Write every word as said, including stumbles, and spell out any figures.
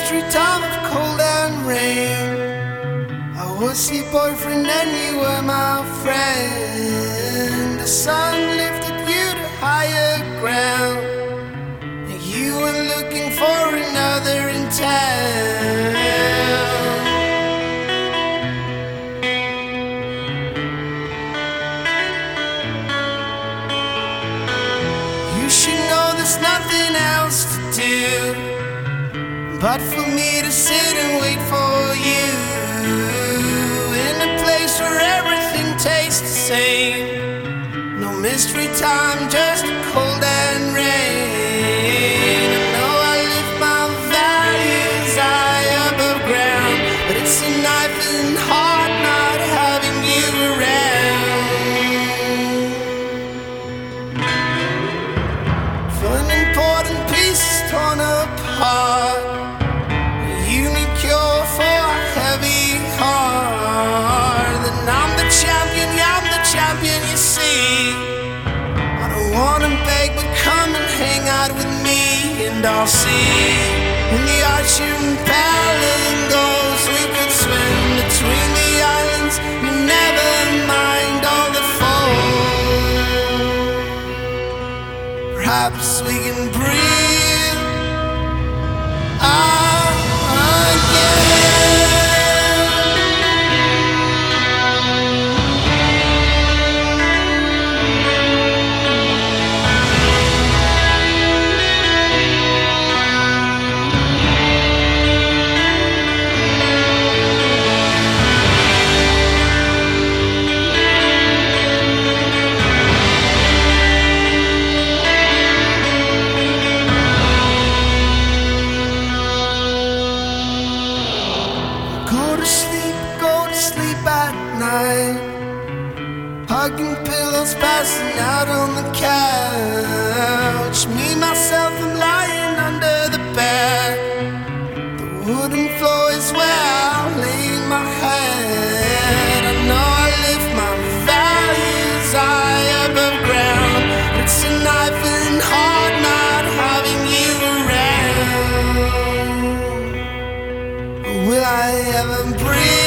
mystery time of cold and rain. I was your boyfriend and you were my friend. The sun lifted you to higher ground, and you were looking for another in town. You should know there's nothing else to do but for me to sit and wait for you, in a place where everything tastes the same. No mystery time, just cold and rain. I know I lift my values high above ground, but it's a knife in the heart not having you around. For an important piece is torn apart, you need cure for a heavy heart. Then I'm the champion, yeah, I'm the champion, you see. I don't wanna beg, but come and hang out with me, and I'll see. In the ocean palingos, we could swim between the islands. You never mind all the foam. Perhaps we can breathe out again. Go to sleep, go to sleep at night, hugging pillows, passing out on the couch. Me, myself, I'm lying under the bed. The wooden floor is where I'll lay my head. I know I lift my values high above ground. It's a knife in the heart not having you around. Will I ever breathe